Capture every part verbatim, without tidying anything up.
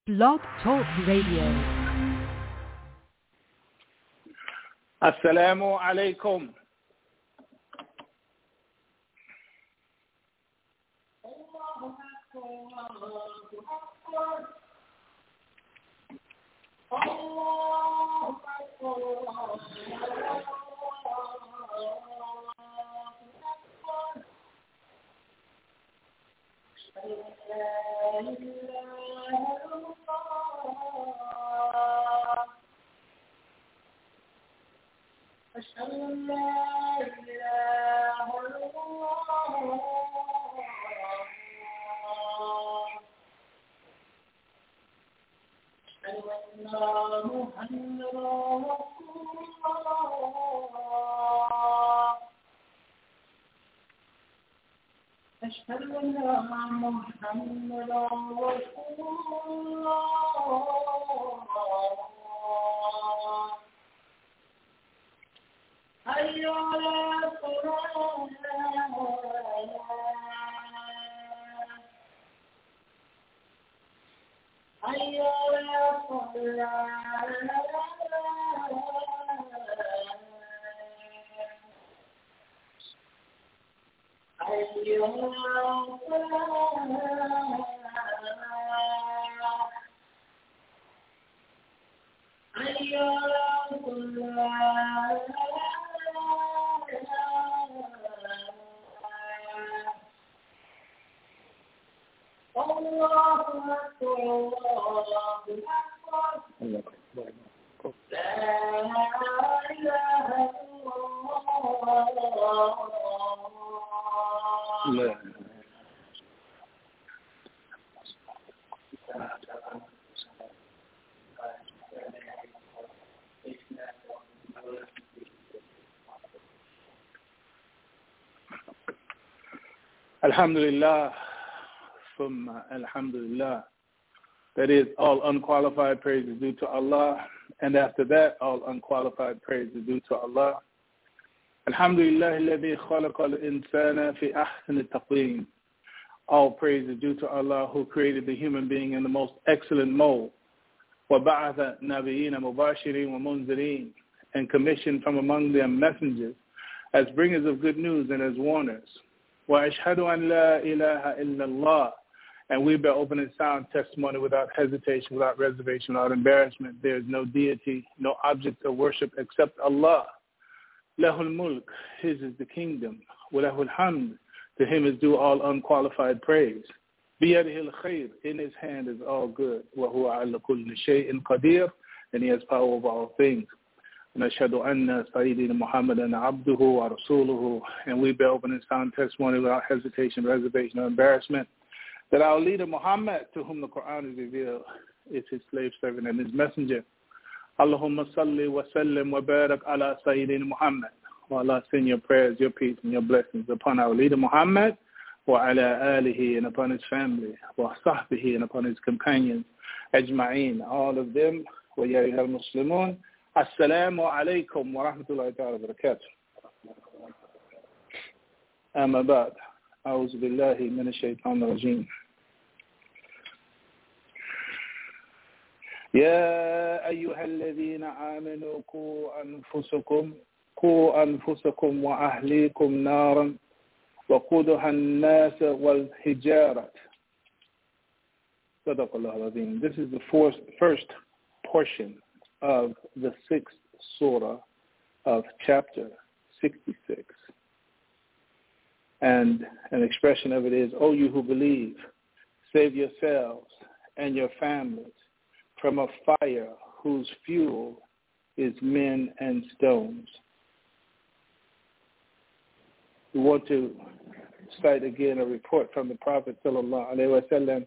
Blog Talk Radio. Assalamu alaikum. أشهد أن لا إله إلا الله أشهد أن محمدا رسول الله أشهد أن محمدا رسول الله حي على الصلاة حي على الصلاة حي على الصلاة حي على الصلاة الله أكبر الله أكبر لا إله إلا الله Alhamdulillah, Summa Alhamdulillah. That is, all unqualified praise is due to Allah, and after that, all unqualified praise is due to Allah. Alhamdulillah, alladhi khalaqa al-insana fi ahsani taqweem. All praise is due to Allah, who created the human being in the most excellent mold. وَبَعَثَ نَبِيِّينَ مُبَاشِرِينَ وَمُنذِرِينَ, and commissioned from among them messengers as bringers of good news and as warners. وَأَشْهَدُ أَنْ لَا إِلَهَ إِلَّا اللَّهِ, and we bear open and sound testimony without hesitation, without reservation, without embarrassment. There is no deity, no object of worship except Allah. Lahul mulk, His is the kingdom. Walahul hamd, to Him is due all unqualified praise. Biyadihil khair, in His hand is all good. Wa huwa ala kulli shay'in qadir, and He has power over all things. نشهد أن سيدنا محمدا عبده ورسوله, and we bear open and sound testimony without hesitation, reservation, or embarrassment that our leader Muhammad, to whom the Quran is revealed, is His slave servant and His messenger. Allahumma salli wa sallim wa barak ala Sayyidina Muhammad. Wa Allah, send your prayers, your peace, and your blessings upon our leader Muhammad, wa ala alihi, and upon his family, wa sahbihi, and upon his companions, ajma'een, all of them. Wa ya ayyuhal muslimun, assalamu alaykum wa rahmatullahi ta'ala wa barakatuh. Amma ba'd. أعوذ بالله من الشيطان الرجيم. يا أيها الذين آمنوا قوا أنفسكم قوا أنفسكم وأهليكم نارا وقودها الناس والحجارة. صدق الله العظيم. This is the first, first portion of the sixth surah of chapter sixty-six. And an expression of it is, O you who believe, save yourselves and your families from a fire whose fuel is men and stones. We want to cite again a report from the Prophet sallallahu alaihi wasallam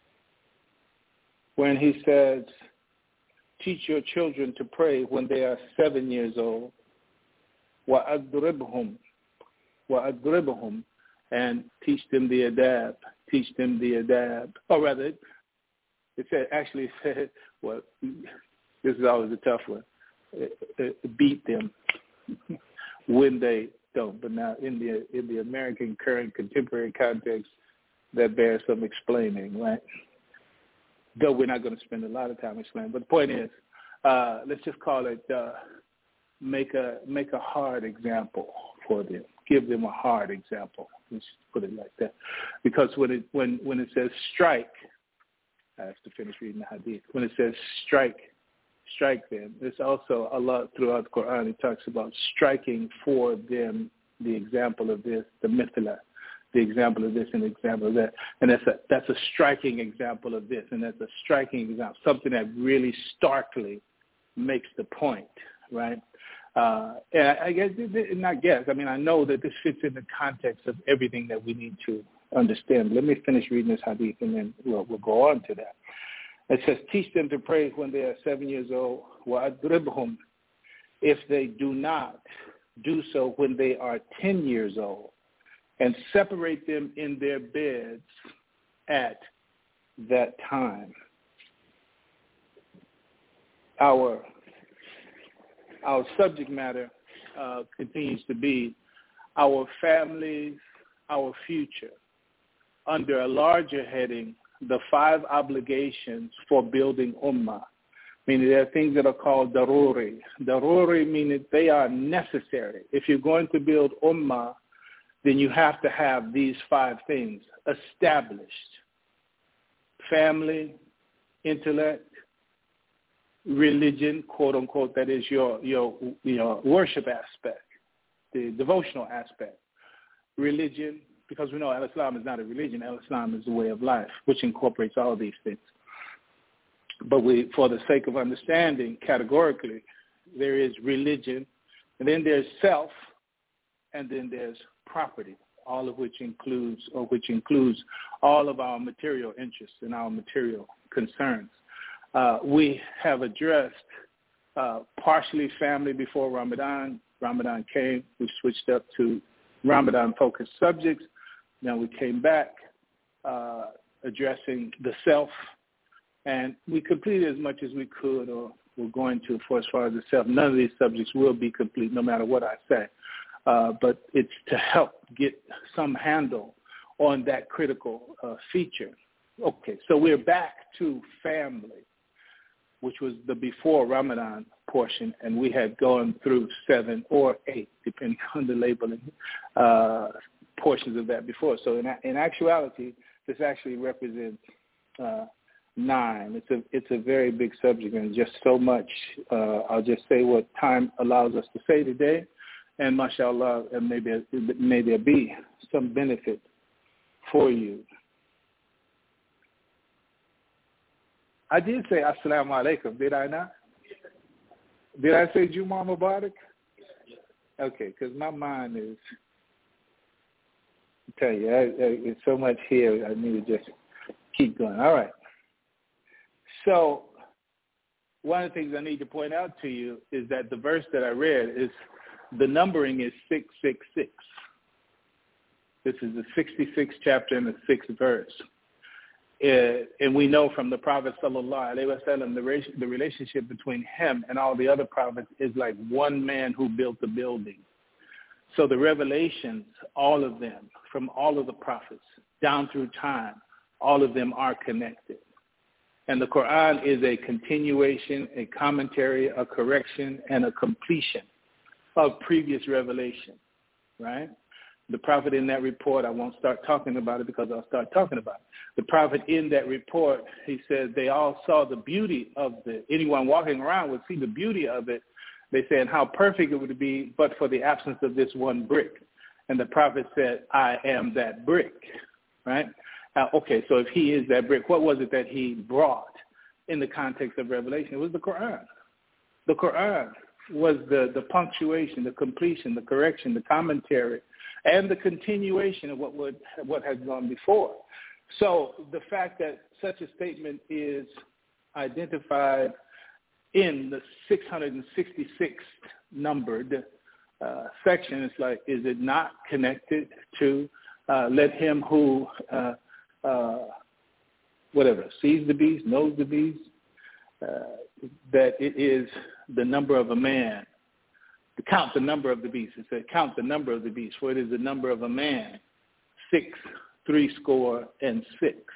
when he says, teach your children to pray when they are seven years old. وَأَضْرِبْهُمْ وَأَضْرِبْهُمْ, and teach them the adab, teach them the adab. Or rather, it said, actually said, well, this is always a tough one, beat them when they don't. But now in the in the American current contemporary context, that bears some explaining, right? though we're not going to spend a lot of time explaining. But the point is, uh, let's just call it uh, make a make a hard example for them. Give them a hard example. Let's put it like that. Because when it when, when it says strike, I have to finish reading the hadith. When it says strike, strike them, it's also Allah throughout the Quran, it talks about striking for them the example of this, the mithla, the example of this and the example of that. And that's a that's a striking example of this, and that's a striking example, something that really starkly makes the point, right? Uh, and I, I guess, not guess, I mean, I know that this fits in the context of everything that we need to understand. Let me finish reading this hadith, and then we'll, we'll go on to that. It says, teach them to pray when they are seven years old. وَأَدْرِبْهُمْ if they do not do so when they are ten years old, and separate them in their beds at that time. Our our subject matter uh, continues to be our families, our future, under a larger heading, the five obligations for building ummah. Meaning there are things that are called daruri. Daruri meaning they are necessary. If you're going to build ummah, then you have to have these five things established. Family, intellect, religion, quote unquote, that is your, your, your worship aspect, the devotional aspect. Religion, because we know Al-Islam is not a religion, Al-Islam is a way of life, which incorporates all these things. But we, for the sake of understanding, categorically, there is religion, and then there's self, and then there's property, all of which includes, or which includes all of our material interests and our material concerns. Uh, we have addressed uh, partially family before Ramadan. Ramadan came, we switched up to Ramadan-focused subjects. Now we came back uh, addressing the self, and we completed as much as we could, or we're going to, for as far as the self. None of these subjects will be complete, no matter what I say. Uh, but it's to help get some handle on that critical uh, feature. Okay, so we're back to family, which was the before Ramadan portion, and we had gone through seven or eight, depending on the labeling, uh, portions of that before. So in, in actuality, this actually represents uh, nine. It's a it's a very big subject, and just so much. Uh, I'll just say what time allows us to say today, and mashallah, and maybe may there be some benefit for you. I did say Assalamu alaikum, did I not? Did I say Jumu'ah Mubarak? Okay, because my mind is, I tell you, I, I, it's so much here, I need to just keep going. All right. So one of the things I need to point out to you is that the verse that I read is, the numbering is six six six. This is the sixty-sixth chapter and the sixth verse. Uh, and we know from the Prophet sallallahu alaihi wasallam, the, the relationship between him and all the other prophets is like one man who built the building. So the revelations, all of them, from all of the prophets down through time, all of them are connected. And the Quran is a continuation, a commentary, a correction, and a completion of previous revelation, right? The prophet in that report, I won't start talking about it because I'll start talking about it. The prophet in that report, he said they all saw the beauty of the, anyone walking around would see the beauty of it. They said how perfect it would be, but for the absence of this one brick. And the prophet said, I am that brick, right? Uh, okay, so if he is that brick, what was it that he brought in the context of Revelation? It was the Quran. The Quran was the, the punctuation, the completion, the correction, the commentary, and the continuation of what would what has gone before. So the fact that such a statement is identified in the six hundred sixty-sixth numbered uh, section, it's like, is it not connected to uh, let him who, uh, uh, whatever, sees the beast, knows the beast, uh, that it is the number of a man. To count the number of the beast. It said, count the number of the beast, for it is the number of a man, six, three score, and six.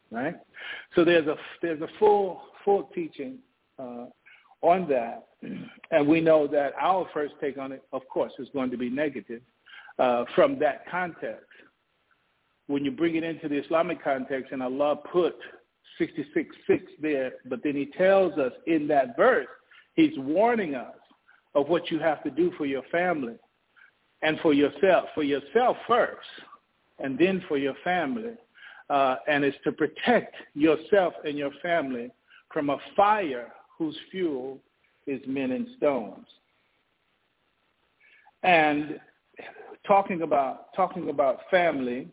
right? So there's a there's a full full teaching uh, on that, and we know that our first take on it, of course, is going to be negative uh, from that context. When you bring it into the Islamic context, and Allah put sixty-six six there, but then He tells us in that verse, He's warning us of what you have to do for your family and for yourself, for yourself first, and then for your family. Uh, and it's to protect yourself and your family from a fire whose fuel is men and stones. And talking about talking about family,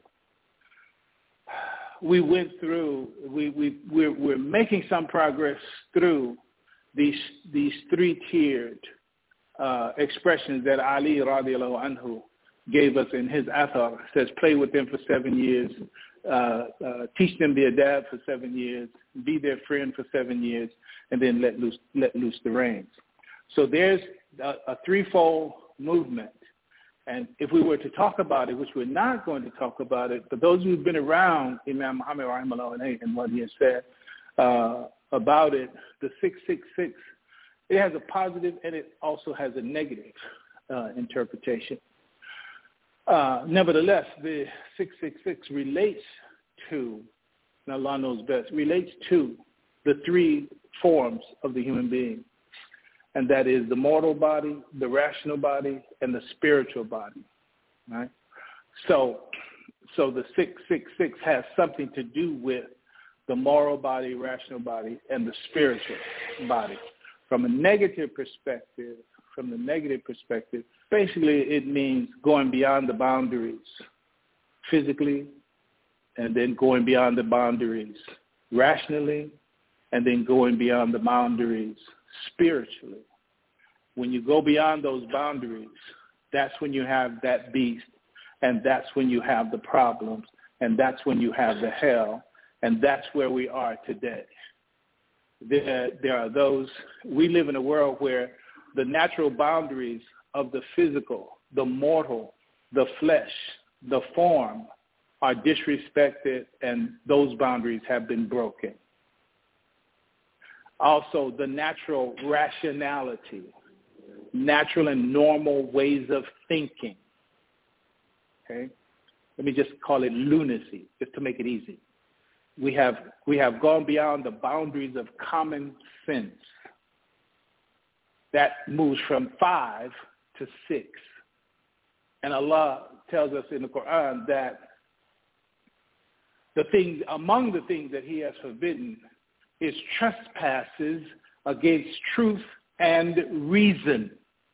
we went through, we, we, we're, we're making some progress through these, these three-tiered uh, expressions that Ali radiallahu anhu gave us in his athar. It says, play with them for seven years, uh, uh, teach them the adab for seven years, be their friend for seven years, and then let loose, let loose the reins. So there's a, a threefold movement. And if we were to talk about it, which we're not going to talk about it, but those who've been around Imam Muhammad rahimahullah and what he has said uh, about it, the six six six, it has a positive and it also has a negative uh, interpretation. Uh, nevertheless, the six six six relates to, and Allah knows best, relates to the three forms of the human being. And that is the mortal body, the rational body, and the spiritual body, right? So, so the six six six has something to do with the moral body, rational body, and the spiritual body. From a negative perspective, from the negative perspective, basically it means going beyond the boundaries physically, and then going beyond the boundaries rationally, and then going beyond the boundaries spiritually. When you go beyond those boundaries, that's when you have that beast, and that's when you have the problems, and that's when you have the hell, and that's where we are today. There, there are those, we live in a world where the natural boundaries of the physical, the mortal, the flesh, the form are disrespected, and those boundaries have been broken. Also, the natural rationality, natural and normal ways of thinking. Okay? Let me just call it lunacy, just to make it easy. We have, we have gone beyond the boundaries of common sense. That moves from five to six. And Allah tells us in the Quran that the things, among the things that He has forbidden is trespasses against truth and reason.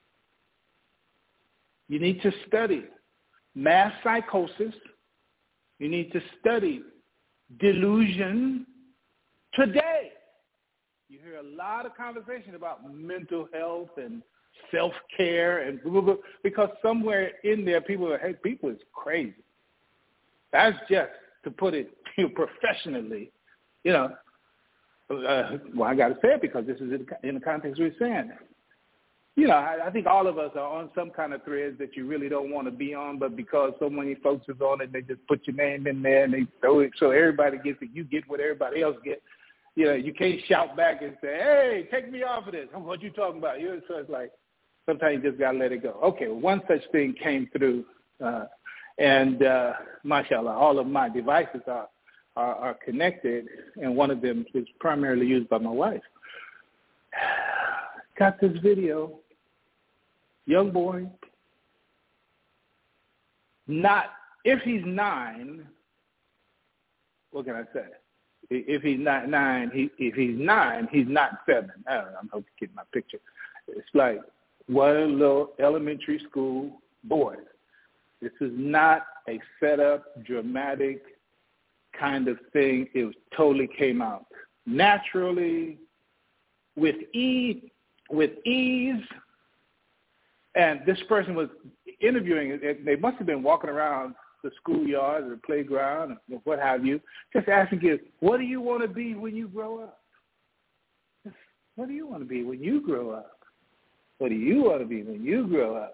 You need to study mass psychosis. You need to study delusion today. You hear a lot of conversation about mental health and self-care and blah, blah, blah, because somewhere in there people are, hey, people is crazy. That's just, to put it you know, professionally, you know, Uh, well, I got to say it because this is in the context we're saying. You know, I, I think all of us are on some kind of threads that you really don't want to be on, but because so many folks is on it, they just put your name in there and they throw it so everybody gets it. You get what everybody else gets. You know, you can't shout back and say, hey, take me off of this. What you talking about? You know, so it's like sometimes you just got to let it go. Okay, well, one such thing came through, uh, and uh, mashallah, all of my devices are Are, are connected, and one of them is primarily used by my wife. Got this video, young boy, not, if he's nine, what can I say? If he's not nine, he, if he's nine, he's not seven. I don't know, I'm hoping to get my picture. It's like one little elementary school boy. This is not a set-up, dramatic kind of thing. It was, totally came out naturally, with ease, with ease. And this person was interviewing, they must have been walking around the schoolyard or the playground or what have you, just asking kids, what do you want to be when you grow up? What do you want to be when you grow up? What do you want to be when you grow up?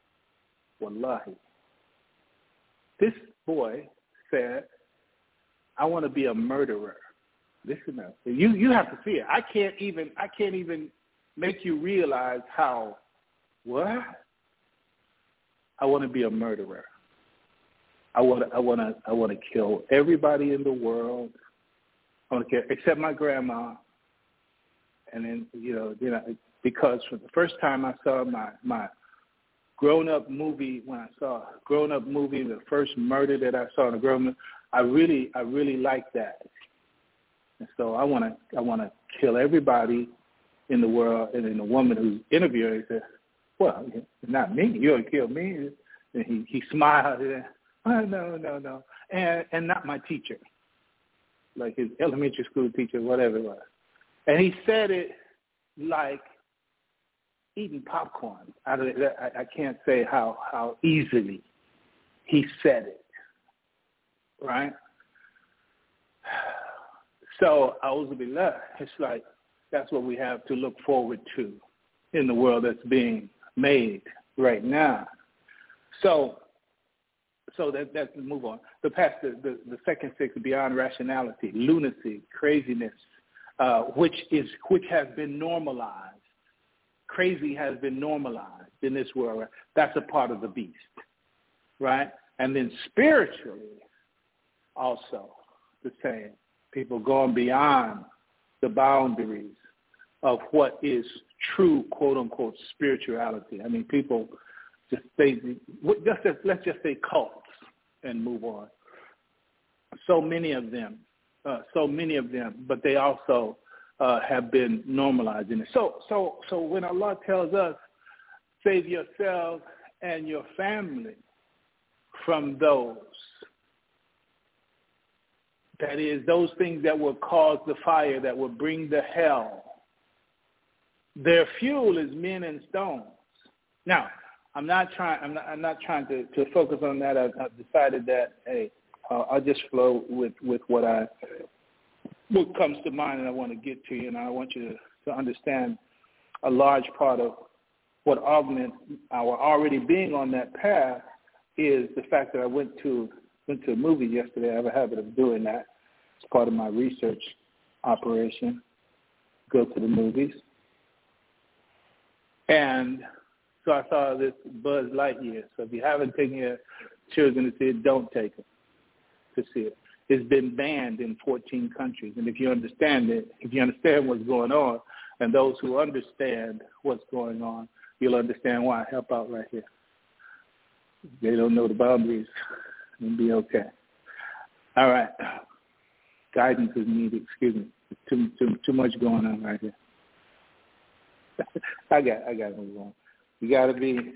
Wallahi. This boy said, I want to be a murderer. Listen up. You you have to see it. I can't even I can't even make you realize how what? I want to be a murderer. I want I want to I want to kill everybody in the world. I want to kill except my grandma. And then you know, you know, because for the first time I saw my my grown-up movie, when I saw a grown-up movie, the first murder that I saw in a grown-up, I really, I really liked that. And so I want to, I want to kill everybody in the world. And then the woman who's interviewing said, "Well, not me. You're gonna kill me." And he, he smiled. And, oh, no, no, no, and and not my teacher, like his elementary school teacher, whatever it was. And he said it like eating popcorn. I, I, I can't say how, how easily he said it, right? So, A'udhu Billah, it's like that's what we have to look forward to in the world that's being made right now. So, so that, that's move on. The past, the, the, the second six, beyond rationality, lunacy, craziness, uh, which is which has been normalized. Crazy has been normalized in this world. That's a part of the beast, right? And then spiritually, also the same. People going beyond the boundaries of what is true, quote unquote, spirituality. I mean, people just they just let's just say cults and move on. So many of them, uh, so many of them, but they also Uh, have been normalizing it. So, so, so when Allah tells us, save yourself and your family from those, that is, those things that will cause the fire, that will bring the hell. Their fuel is men and stones. Now, I'm not trying. I'm not. I'm not trying to, to focus on that. I've, I've decided that hey, uh, I'll just flow with, with what I. What comes to mind, and I want to get to you, and I want you to, to understand a large part of what augments our already being on that path is the fact that I went to went to a movie yesterday. I have a habit of doing that. It's part of my research operation. Go to the movies. And so I saw this Buzz Lightyear. So if you haven't taken your children to see it, don't take them to see it. It's been banned in fourteen countries. And if you understand it, if you understand what's going on, and those who understand what's going on, you'll understand why. I help out right here. If they don't know the boundaries, it'll be okay. All right. Guidance is needed. Excuse me. Too too too much going on right here. I got I got to move on. You got to be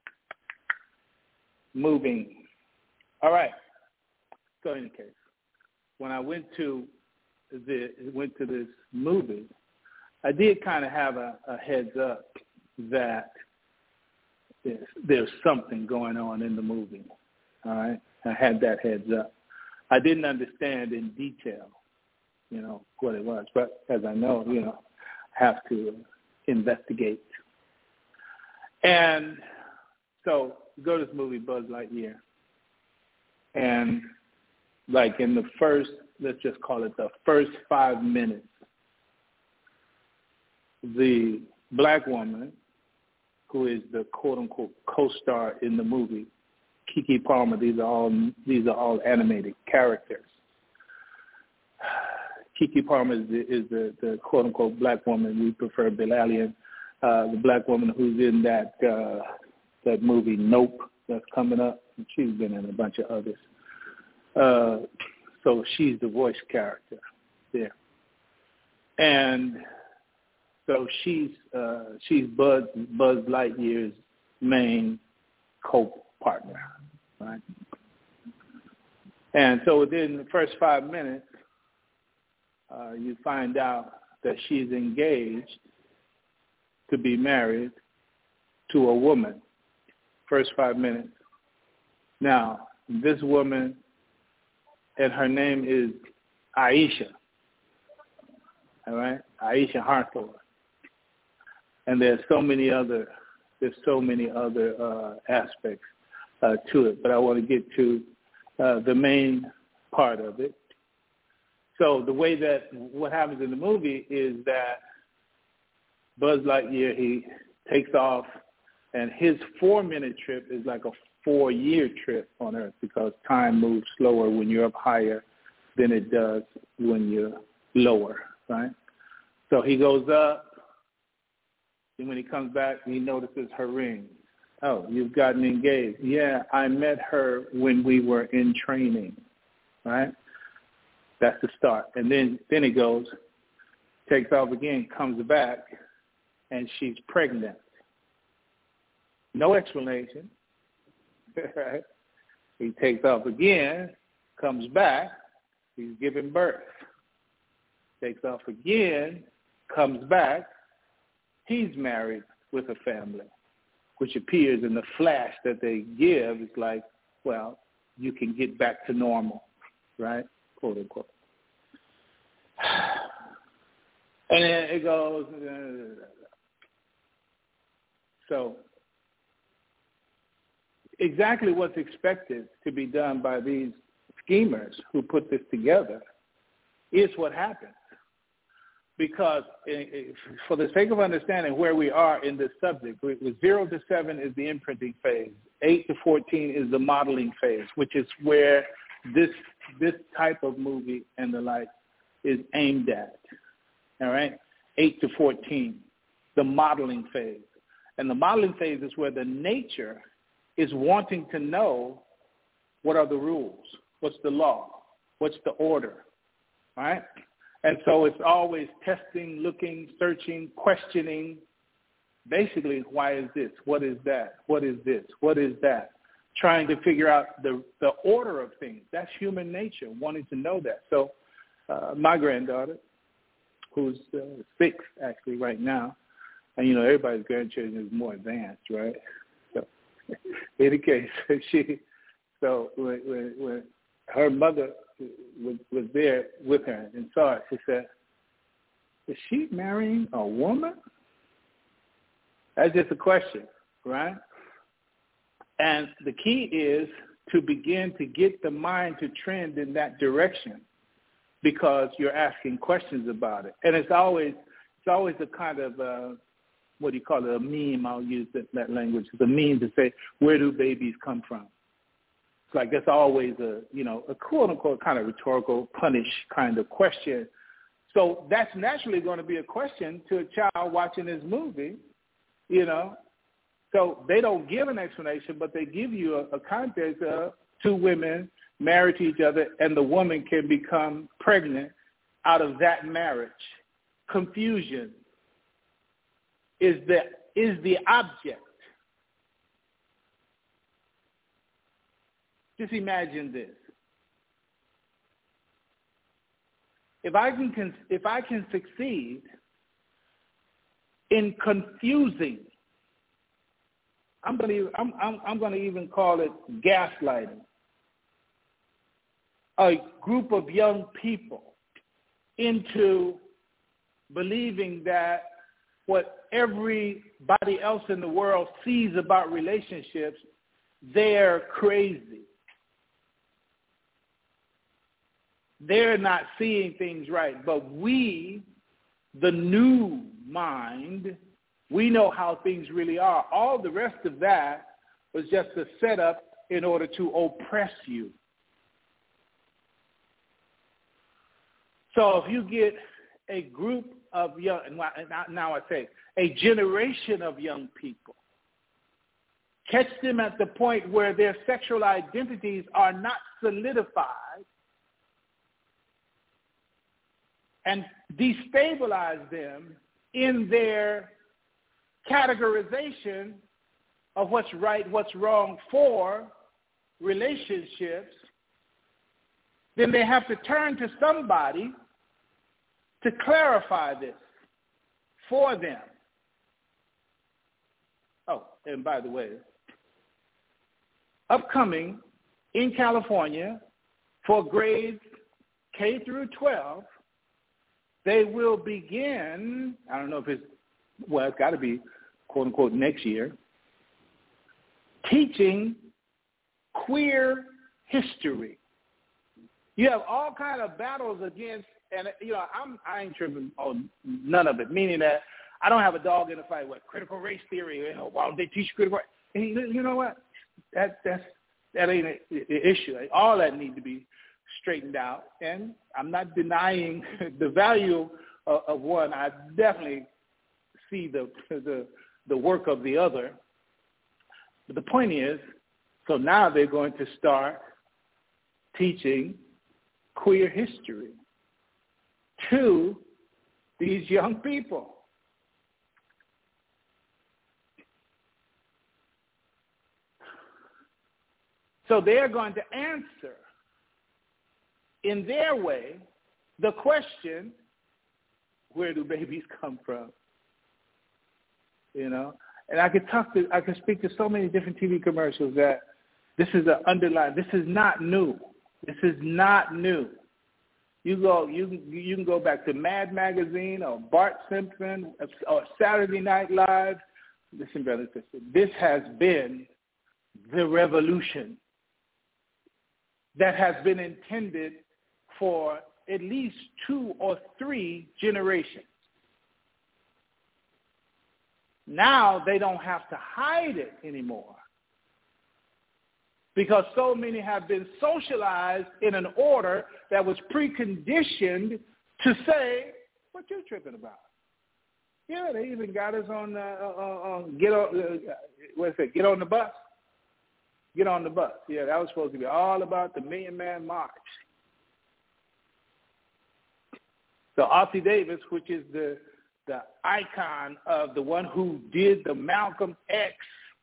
moving. All right. So in any case, when I went to the went to this movie, I did kind of have a, a heads up that there's, there's something going on in the movie. All right, I had that heads up. I didn't understand in detail, you know, what it was, but as I know, you know, I have to investigate. And so go to this movie, Buzz Lightyear, and like in the first, let's just call it the first five minutes, the black woman, who is the quote-unquote co-star in the movie, Keke Palmer, these are all these are all animated characters. Keke Palmer is the, is the, the quote-unquote black woman. We prefer Bilalian, uh, the black woman who's in that uh, that movie Nope that's coming up. And she's been in a bunch of others. Uh, so she's the voice character there, and so she's uh, she's Buzz Buzz Lightyear's main co-partner, right? And so within the first five minutes, uh, you find out that she's engaged to be married to a woman. First five minutes. Now, this woman, and her name is Aisha, all right? Aisha Harthor. And there's so many other, there's so many other uh, aspects uh, to it, but I want to get to uh, the main part of it. So the way that what happens in the movie is that Buzz Lightyear, he takes off, and his four-minute trip is like a four-year trip on Earth because time moves slower when you're up higher than it does when you're lower, right? So he goes up, and when he comes back, he notices her ring. Oh, you've gotten engaged. Yeah, I met her when we were in training, right? That's the start. And then, then he goes, takes off again, comes back, and she's pregnant. No explanation, right? He takes off again, comes back, he's giving birth. Takes off again, comes back, he's married with a family, which appears in the flash that they give. It's like, well, you can get back to normal, right? Quote, unquote. And then it goes, so exactly what's expected to be done by these schemers who put this together is what happens. Because for the sake of understanding where we are in this subject, with zero to seven is the imprinting phase. Eight to fourteen is the modeling phase, which is where this this type of movie and the like is aimed at. All right? Eight to fourteen, the modeling phase. And the modeling phase is where the nature is wanting to know what are the rules, what's the law, what's the order, all right? And so it's always testing, looking, searching, questioning. Basically, why is this? What is that? What is this? What is that? Trying to figure out the, the order of things. That's human nature, wanting to know that. So uh, my granddaughter, who's uh, six actually right now, and, you know, everybody's grandchildren is more advanced, right? So in any case, she, so when, when, when her mother was, was there with her and saw it, she said, is she marrying a woman? That's just a question, right? And the key is to begin to get the mind to trend in that direction because you're asking questions about it. And it's always it's always a kind of, uh, what do you call it, a meme, I'll use that, that language. It's a meme to say, where do babies come from? It's like that's always a, you know, a quote-unquote kind of rhetorical, punish kind of question. So that's naturally going to be a question to a child watching this movie, you know. So they don't give an explanation, but they give you a, a context of two women married to each other, and the woman can become pregnant out of that marriage. Confusion is the, is the object. Just imagine this. If I can, if I can succeed in confusing, I'm going to, I'm, I'm, I'm going to even call it gaslighting, a group of young people into believing that what everybody else in the world sees about relationships, they're crazy. They're not seeing things right. But we, the new mind, we know how things really are. All the rest of that was just a setup in order to oppress you. So if you get a group of young, now I say, a generation of young people, catch them at the point where their sexual identities are not solidified, and destabilize them in their categorization of what's right, what's wrong for relationships, then they have to turn to somebody to clarify this for them. Oh, and by the way, upcoming in California for grades K through twelve, they will begin, I don't know if it's, well, it's got to be, quote unquote, next year, teaching queer history. You have all kind of battles against, and you know, I'm I ain't tripping on none of it. Meaning that I don't have a dog in the fight with critical race theory. You know, why don't they teach critical? And you know what? That that's that ain't an issue. All that need to be straightened out. And I'm not denying the value of, of one. I definitely see the the the work of the other. But the point is, so now they're going to start teaching queer history to these young people. So they're going to answer in their way the question, where do babies come from? You know, and I could talk to, I could speak to so many different T V commercials that this is an underlying, this is not new. This is not new. You go, you you can go back to Mad Magazine or Bart Simpson or Saturday Night Live. Listen, brothers and sisters, this has been the revolution that has been intended for at least two or three generations. Now they don't have to hide it anymore, because so many have been socialized in an order that was preconditioned to say, what you tripping about? Yeah, they even got us on, uh, uh, uh, get on, uh, what's it, get on the bus. Get on the bus. Yeah, that was supposed to be all about the Million Man March. So Ossie Davis, which is the the icon of the one who did the Malcolm X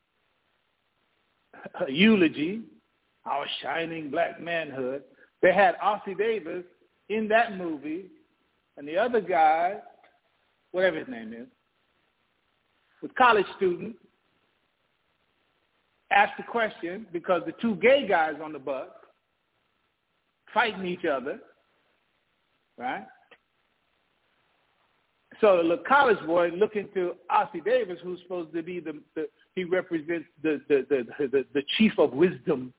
eulogy, our shining black manhood, they had Ossie Davis in that movie, and the other guy, whatever his name is, was a college student, asked the question because the two gay guys on the bus fighting each other, right? So the college boy looking to Ossie Davis, who's supposed to be the, the he represents the the, the the the chief of wisdom.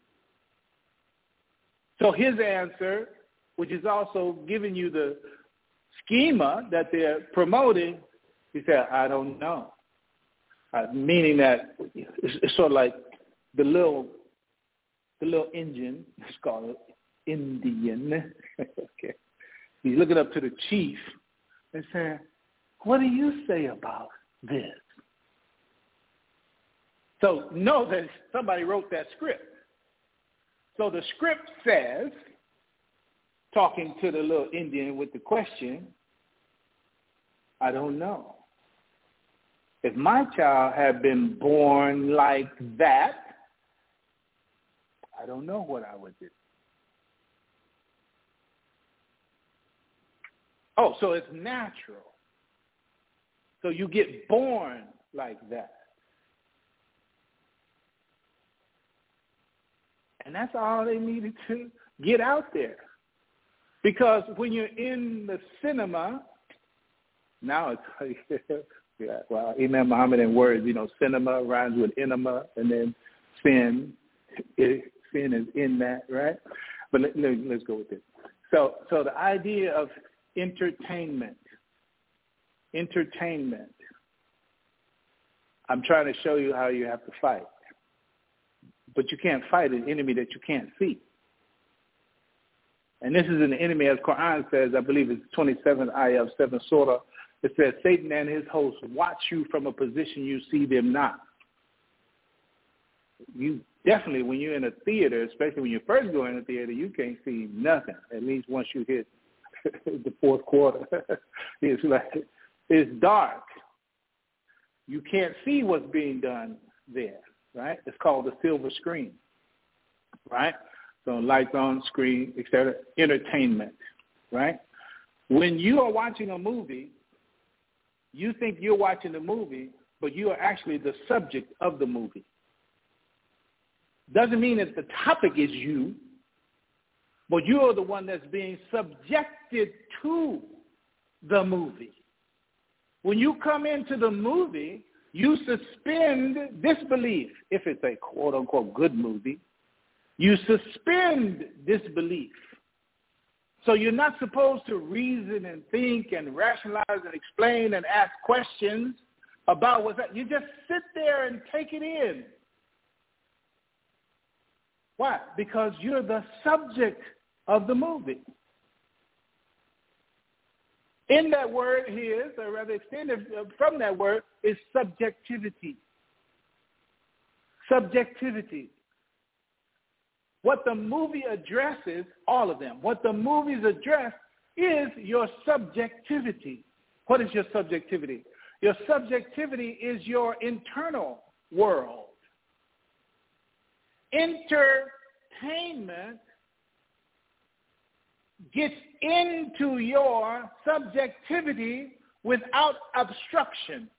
So his answer, which is also giving you the schema that they're promoting, he said, "I don't know," uh, meaning that it's, it's sort of like the little the little Indian. Let's call it Indian. Okay, he's looking up to the chief and saying, what do you say about this? So know that somebody wrote that script. So the script says, talking to the little Indian with the question, I don't know. If my child had been born like that, I don't know what I would do. Oh, so it's natural. So you get born like that. And that's all they needed to get out there. Because when you're in the cinema, now it's, yeah, well, Imam Muhammad in words, you know, cinema rhymes with enema, and then sin, it, sin is in that, right? But let, let, let's go with this. So, so the idea of entertainment, Entertainment. I'm trying to show you how you have to fight. But you can't fight an enemy that you can't see. And this is an enemy, as Quran says, I believe it's twenty-seventh ayah of seventh surah. It says, Satan and his hosts watch you from a position you see them not. You definitely, when you're in a theater, especially when you first go in a theater, you can't see nothing, at least once you hit the fourth quarter. It's like, it's dark. You can't see what's being done there, right? It's called the silver screen, right? So lights on, screen, et cetera, entertainment, right? When you are watching a movie, you think you're watching the movie, but you are actually the subject of the movie. Doesn't mean that the topic is you, but you're the one that's being subjected to the movie. When you come into the movie, you suspend disbelief. If it's a quote-unquote good movie, you suspend disbelief So you're not supposed to reason and think and rationalize and explain and ask questions about what's that. You just sit there and take it in. Why? Because you're the subject of the movie. In that word here, or rather extended from that word, is subjectivity. Subjectivity. What the movie addresses, all of them, what the movies address is your subjectivity. What is your subjectivity? Your subjectivity is your internal world. Entertainment gets into your subjectivity without obstruction.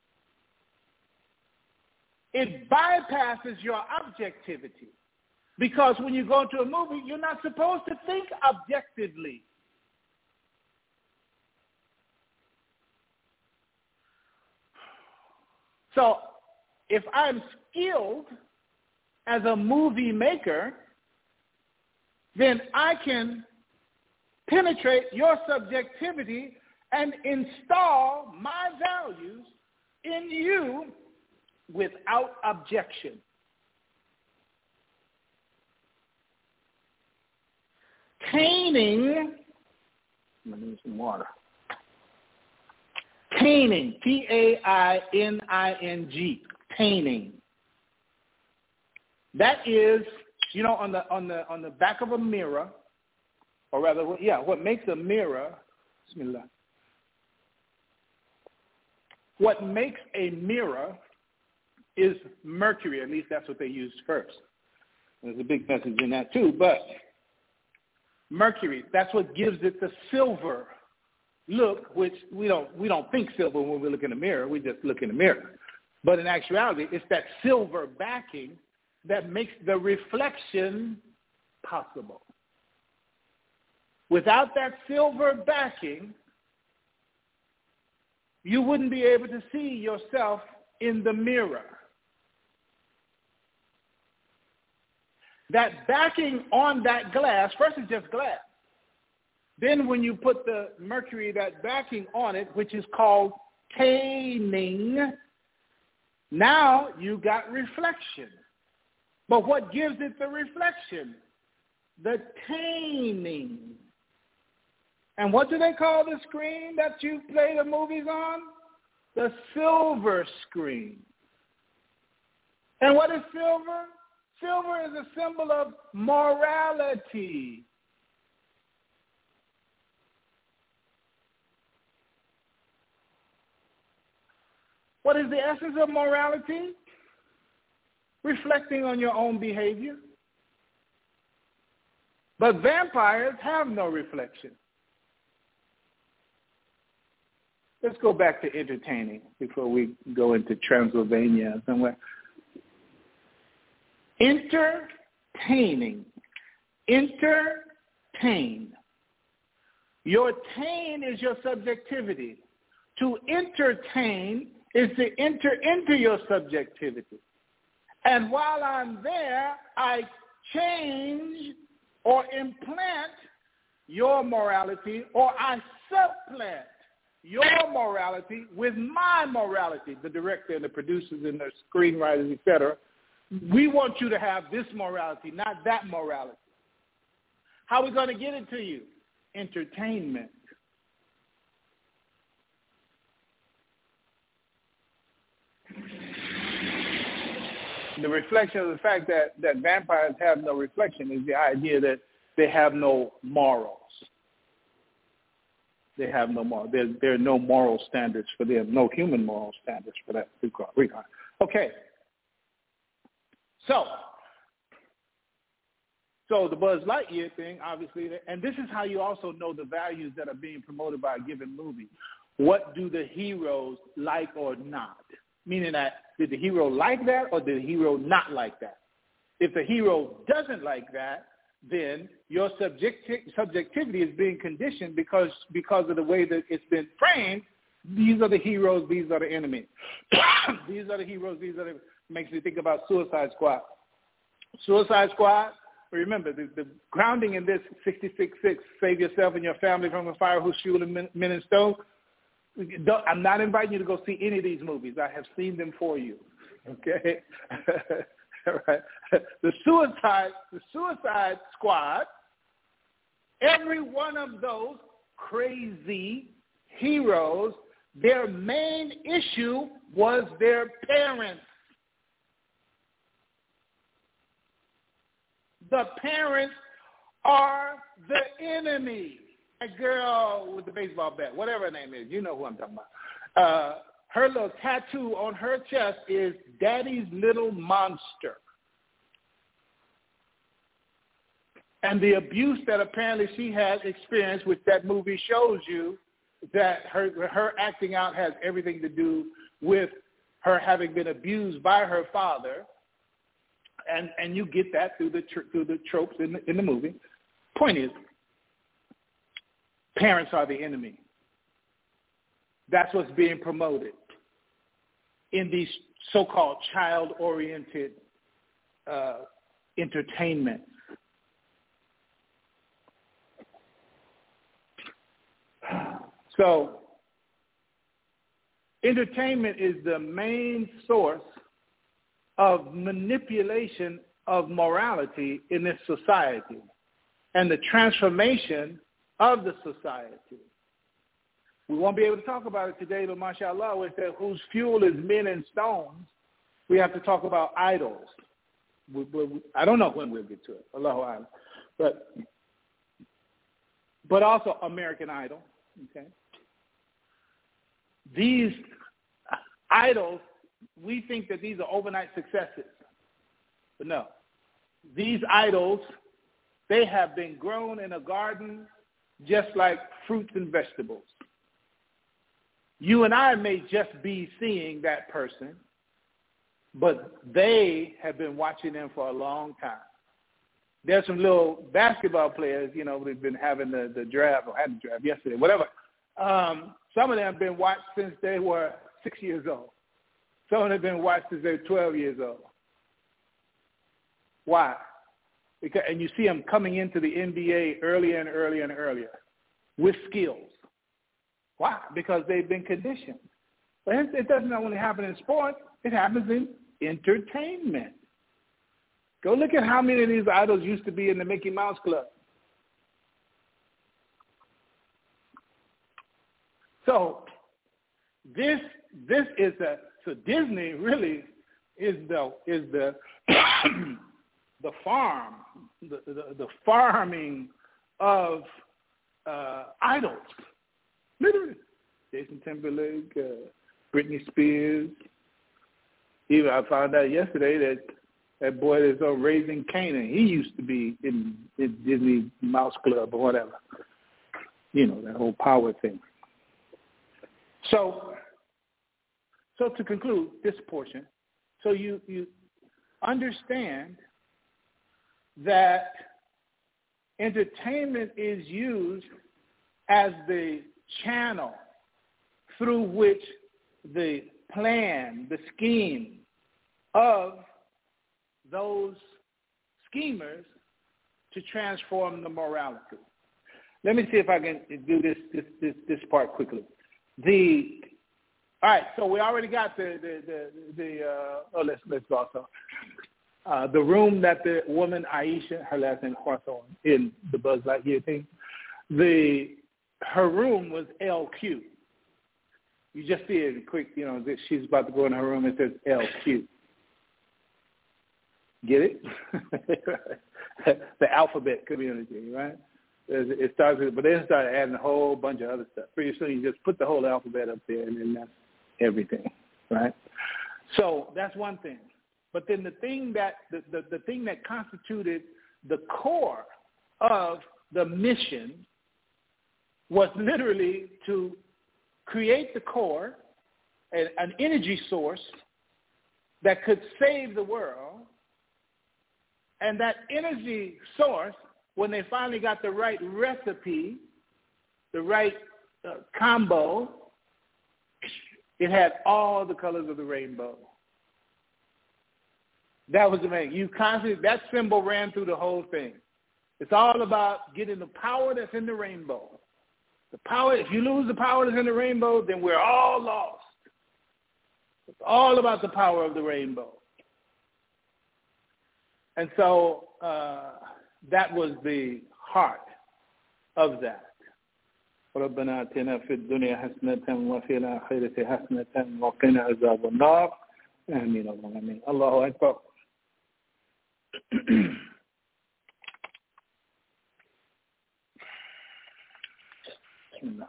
It bypasses your objectivity. Because when you go into a movie, you're not supposed to think objectively. So if I'm skilled as a movie maker, then I can penetrate your subjectivity and install my values in you without objection. Caning, I'm going to need some water. Caning, T A I N I N G, caning. That is, you know, on the on the on the back of a mirror, or rather, yeah, what makes a mirror, bismillah. What makes a mirror is mercury. At least that's what they used first. There's a big message in that too, but mercury, that's what gives it the silver look, which we don't we don't think silver when we look in the mirror. We just look in the mirror. But in actuality, it's that silver backing that makes the reflection possible. Without that silver backing, you wouldn't be able to see yourself in the mirror. That backing on that glass, first it's just glass. Then when you put the mercury, that backing on it, which is called caning, now you got reflection. But what gives it the reflection? The caning. And what do they call the screen that you play the movies on? The silver screen. And what is silver? Silver is a symbol of morality. What is the essence of morality? Reflecting on your own behavior. But vampires have no reflection. Let's go back to entertaining before we go into Transylvania somewhere. Entertaining. Entertain. Your tain is your subjectivity. To entertain is to enter into your subjectivity. And while I'm there, I change or implant your morality, or I supplant your morality with my morality. The director and the producers and the screenwriters, et cetera, we want you to have this morality, not that morality. How are we going to get it to you? Entertainment. The reflection of the fact that, that vampires have no reflection is the idea that they have no morals. They have no moral. There, there are no moral standards for them, no human moral standards for that regard. Okay. So, so the Buzz Lightyear thing, obviously, and this is how you also know the values that are being promoted by a given movie. What do the heroes like or not? Meaning that, did the hero like that or did the hero not like that? If the hero doesn't like that, then your subjecti- subjectivity is being conditioned because, because of the way that it's been framed. These are the heroes, these are the enemies. These are the heroes, these are the, makes me think about Suicide Squad. Suicide Squad, remember, the, the grounding in this sixty-six six, save yourself and your family from a fire whose fuel and men, men and stone. I'm not inviting you to go see any of these movies. I have seen them for you. Okay? All right. The suicide, the Suicide Squad, every one of those crazy heroes, their main issue was their parents. The parents are the enemy. That girl with the baseball bat, whatever her name is, you know who I'm talking about. Uh, her little tattoo on her chest is Daddy's Little Monster. And the abuse that apparently she has experienced, which that movie shows you, that her her acting out has everything to do with her having been abused by her father. And and you get that through the tr- through the tropes in the, in the movie. Point is, parents are the enemy. That's what's being promoted in these so-called child-oriented uh, entertainments. So, entertainment is the main source of manipulation of morality in this society and the transformation of the society. We won't be able to talk about it today, but mashallah, with that whose fuel is men and stones, we have to talk about idols. We, we, I don't know when we'll get to it, Allahu Akbar. But, but also American Idol, okay? These idols, we think that these are overnight successes. But no. These idols, they have been grown in a garden just like fruits and vegetables. You and I may just be seeing that person, but they have been watching them for a long time. There's some little basketball players, you know, they've been having the, the draft, or had the draft yesterday, whatever. Um, some of them have been watched since they were six years old. Some of them have been watched since they were twelve years old. Why? Because, and you see them coming into the N B A earlier and earlier and earlier with skills. Why? Because they've been conditioned. But it doesn't only happen in sports. It happens in entertainment. Go look at how many of these idols used to be in the Mickey Mouse Club. So this this is a so Disney really is the is the the farm the, the the farming of uh, idols. Literally, Jason Timberlake, uh, Britney Spears. Even I found out yesterday that that boy that's on Raising Kanan, he used to be in, in Disney Mouse Club or whatever. You know, that whole power thing. So, so to conclude this portion, so you, you understand that entertainment is used as the channel through which the plan, the scheme of those schemers to transform the morality. Let me see if I can do this this this, this part quickly. The all right, so we already got the the the, the uh, oh let's let's go also. Uh, the room that the woman Aisha, her last name Hawthorne, in the Buzz Lightyear thing, the her room was L Q. You just see it quick, you know, that she's about to go in her room. It says L Q. Get it? The alphabet community, right? It starts with, but then it started adding a whole bunch of other stuff. Pretty soon you just put the whole alphabet up there, and then that's everything, right? So that's one thing. But then the thing that the, the, the thing that constituted the core of the mission was literally to create the core, an, an energy source that could save the world. And that energy source, when they finally got the right recipe, the right uh, combo, it had all the colors of the rainbow. That was the main. You constantly, that symbol ran through the whole thing. It's all about getting the power that's in the rainbow. The power, if you lose the power that's in the rainbow, then we're all lost. It's all about the power of the rainbow. And so uh, that was the heart of that. ربنا آتنا في الدنيا حسنة وفي الآخرة حسنة وقنا عذاب النار آمين اللهم آمين الله أكبر. Bismillah.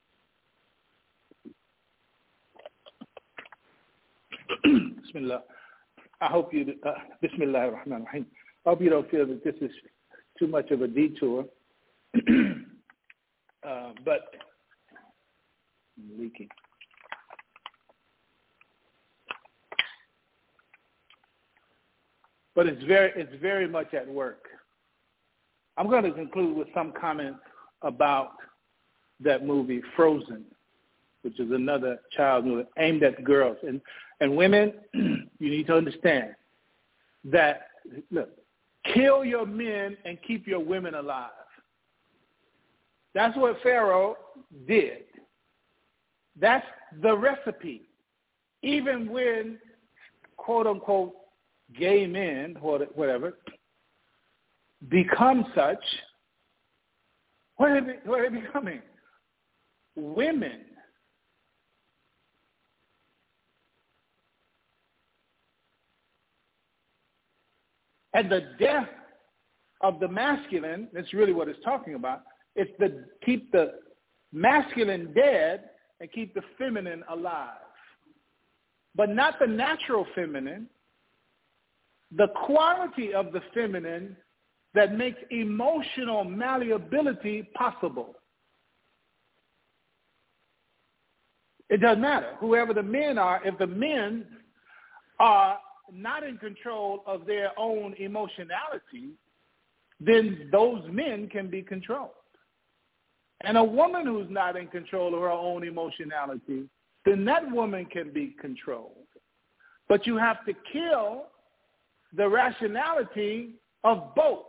Bismillah. I hope you, uh, Bismillah ar-Rahman ar-Rahim. I hope you don't feel that this is too much of a detour. uh, but I'm leaking. But it's very, it's very much at work. I'm going to conclude with some comments about that movie, Frozen, which is another child movie aimed at girls. And, and women, you need to understand that, look, kill your men and keep your women alive. That's what Pharaoh did. That's the recipe. Even when, quote unquote, gay men, whatever, become such, what are they, what are they becoming? Women. And the death of the masculine, that's really what it's talking about, it's to keep the masculine dead and keep the feminine alive. But not the natural feminine, the quality of the feminine that makes emotional malleability possible. It doesn't matter. Whoever the men are, if the men are not in control of their own emotionality, then those men can be controlled. And a woman who's not in control of her own emotionality, then that woman can be controlled. But you have to kill the rationality of both.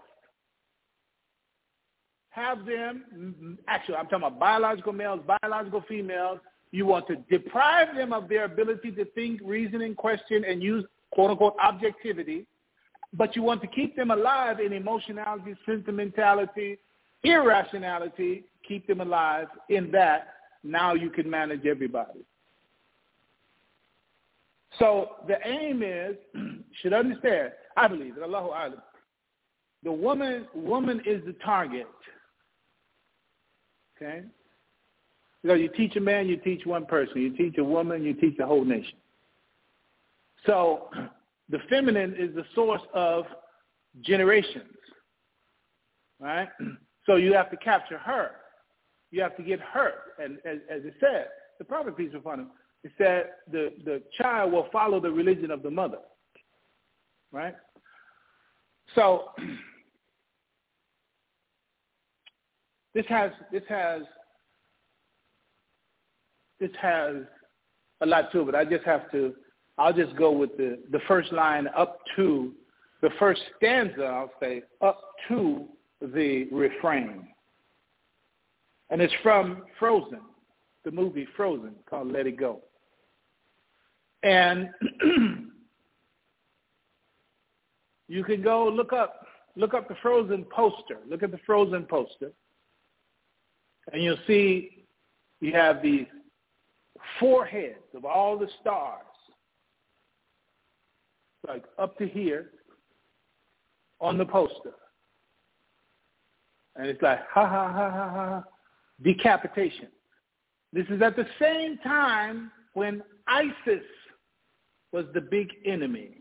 Have them, actually, I'm talking about biological males, biological females. You want to deprive them of their ability to think, reason, and question, and use, quote-unquote, objectivity. But you want to keep them alive in emotionality, sentimentality, irrationality, keep them alive in that. Now you can manage everybody. So the aim is, should understand, I believe, that Allahu A'lam, the woman, woman is the target. Okay? Because you teach a man, you teach one person. You teach a woman, you teach the whole nation. So the feminine is the source of generations, right? So you have to capture her. You have to get her. And as, as it said, the Prophet, peace be upon him, it said the, the child will follow the religion of the mother, right? So this has this has this has a lot to it. But I just have to. I'll just go with the the first line up to the first stanza. I'll say up to the refrain, and it's from Frozen, the movie Frozen, called Let It Go. And you can go look up look up the Frozen poster. Look at the Frozen poster. And you'll see you have these four heads of all the stars, like up to here on the poster. And it's like, ha, ha, ha, ha, ha, decapitation. This is at the same time when ISIS was the big enemy.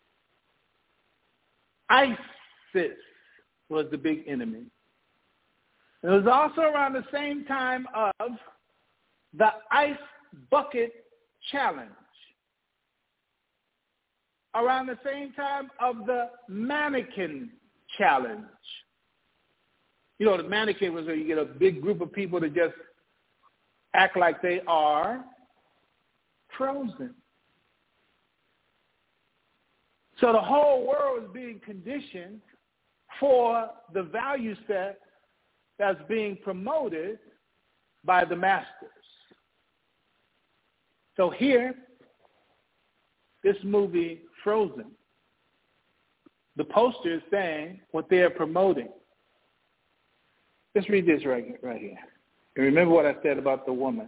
ISIS was the big enemy. It was also around the same time of the Ice Bucket Challenge. Around the same time of the Mannequin Challenge. You know, the mannequin was where you get a big group of people to just act like they are frozen. So the whole world is being conditioned for the value set that's being promoted by the masters. So here, this movie, Frozen, the poster is saying what they are promoting. Let's read this right, right here. And remember what I said about the woman.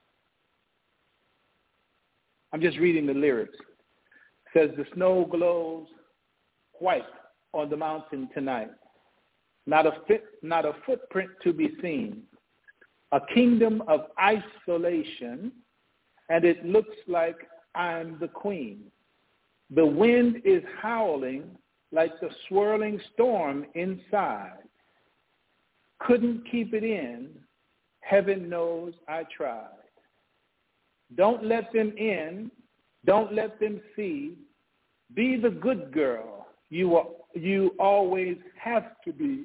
I'm just reading the lyrics. It says, the snow glows white on the mountain tonight. Not a, fit, not a footprint to be seen. A kingdom of isolation, and it looks like I'm the queen. The wind is howling like the swirling storm inside. Couldn't keep it in. Heaven knows I tried. Don't let them in. Don't let them see. Be the good girl you are, you always have to be.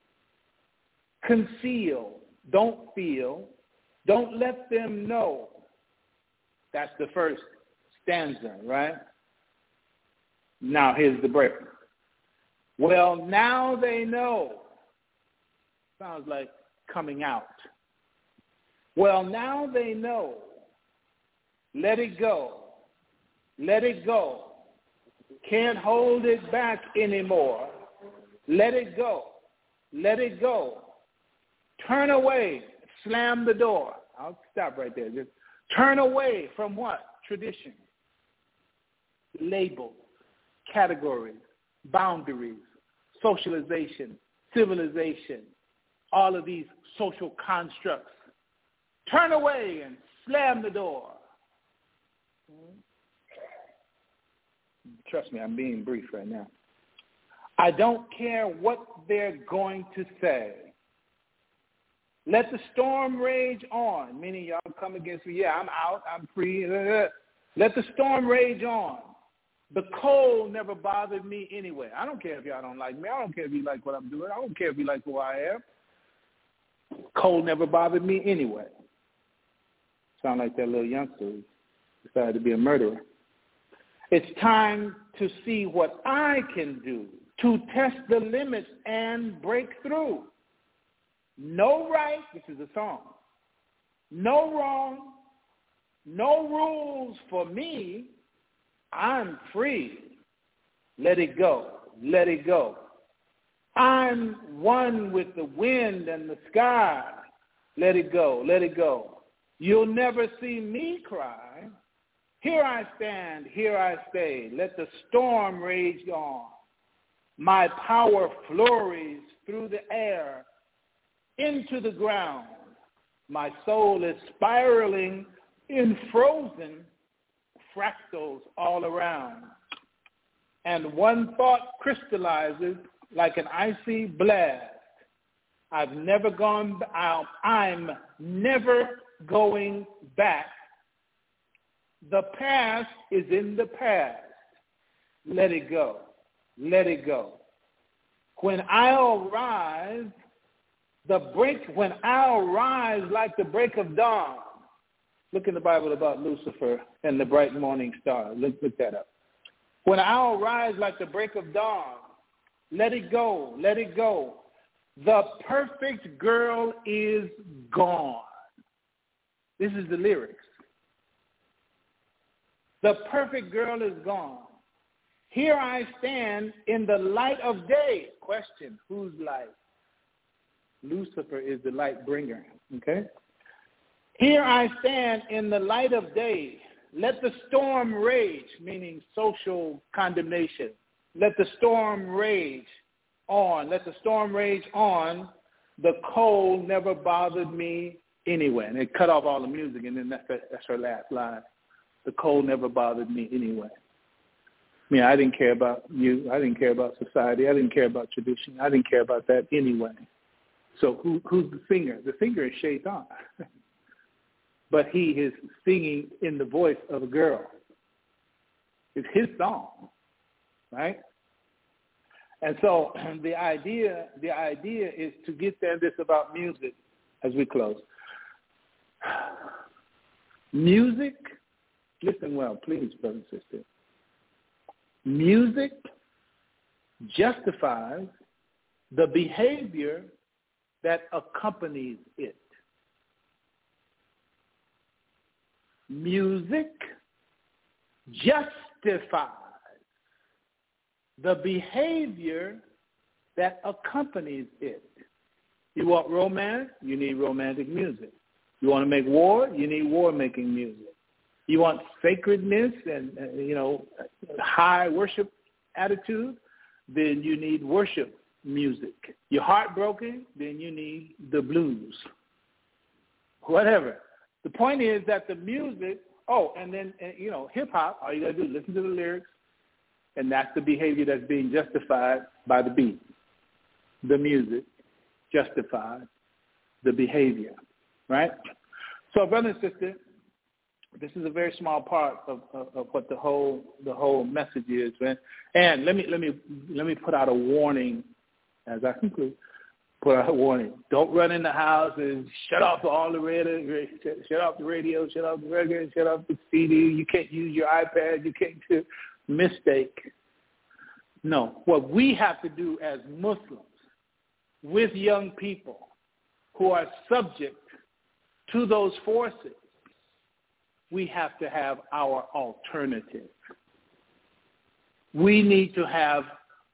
Conceal. Don't feel. Don't let them know. That's the first stanza, right? Now here's the break. Well, now they know. Sounds like coming out. Well, now they know. Let it go. Let it go. Can't hold it back anymore. Let it go. Let it go. Turn away. Slam the door. I'll stop right there. Just turn away from what? Tradition. Labels, categories, boundaries, socialization, civilization, all of these social constructs. Turn away and slam the door. Trust me, I'm being brief right now. I don't care what they're going to say. Let the storm rage on, meaning y'all come against me. Yeah, I'm out. I'm free. Let the storm rage on. The cold never bothered me anyway. I don't care if y'all don't like me. I don't care if you like what I'm doing. I don't care if you like who I am. Cold never bothered me anyway. Sound like that little youngster who decided to be a murderer. It's time to see what I can do to test the limits and break through. No right, this is a song. No wrong, no rules for me. I'm free. Let it go. Let it go. I'm one with the wind and the sky. Let it go. Let it go. You'll never see me cry. Here I stand. Here I stay. Let the storm rage on. My power flurries through the air into the ground. My soul is spiraling in frozen fractals all around. And one thought crystallizes like an icy blast. I've never gone, I'm never going back. The past is in the past. Let it go. Let it go. When I'll rise, the break, when I'll rise like the break of dawn. Look in the Bible about Lucifer and the bright morning star. Look, look that up. When I'll rise like the break of dawn, let it go, let it go. The perfect girl is gone. This is the lyrics. The perfect girl is gone. Here I stand in the light of day. Question, whose light? Lucifer is the light bringer, okay? Here I stand in the light of day. Let the storm rage, meaning social condemnation. Let the storm rage on. Let the storm rage on. The cold never bothered me anyway. And it cut off all the music, and then that's, that's her last line. The cold never bothered me anyway. I mean, I didn't care about you. I didn't care about society. I didn't care about tradition. I didn't care about that anyway. So who, who's the singer? The singer is Shaitan. But he is singing in the voice of a girl. It's his song, right? And so the idea, the idea is to get there. This about music as we close. Music, listen well, please, brother and sister. Music justifies the behavior that accompanies it. Music justifies the behavior that accompanies it. You want romance? You need romantic music. You want to make war? You need war-making music. You want sacredness and, uh, you know, high worship attitude? Then you need worship music. You're heartbroken? Then you need the blues. Whatever. The point is that the music, oh, and then, uh, you know, hip-hop, all you got to do is listen to the lyrics, and that's the behavior that's being justified by the beat. The music justifies the behavior, right? So, brother and sister, this is a very small part of, of, of what the whole the whole message is, man. And let me let me let me put out a warning as I conclude. Put out a warning: don't run in the house and shut off all the radio, shut off the radio, shut off the record, shut off the C D. You can't use your iPad. You can't do mistake. No, what we have to do as Muslims with young people who are subject to those forces, we have to have our alternative. We need to have